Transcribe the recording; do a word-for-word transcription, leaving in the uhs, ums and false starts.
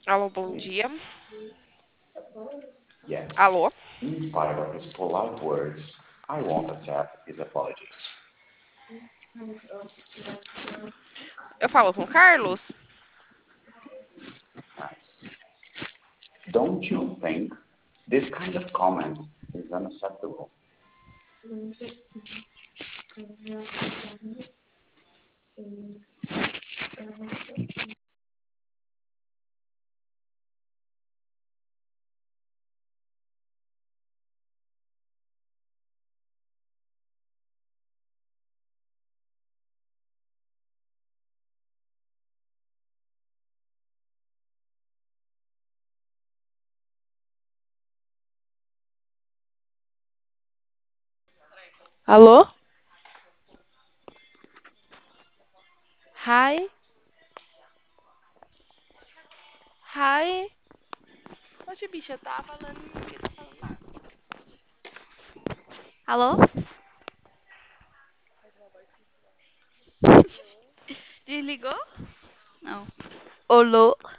Alô, bom dia. Yes, Alô? in spite of his polite words, I won't accept his apologies. Eu falo com o Carlos? Nice. Don't you think this kind of comment is unacceptable? Alô? Hi? Hi? Oxe, bicha, tá falando e ninguém tá falando nada. Alô? Desligou? Não. Olô?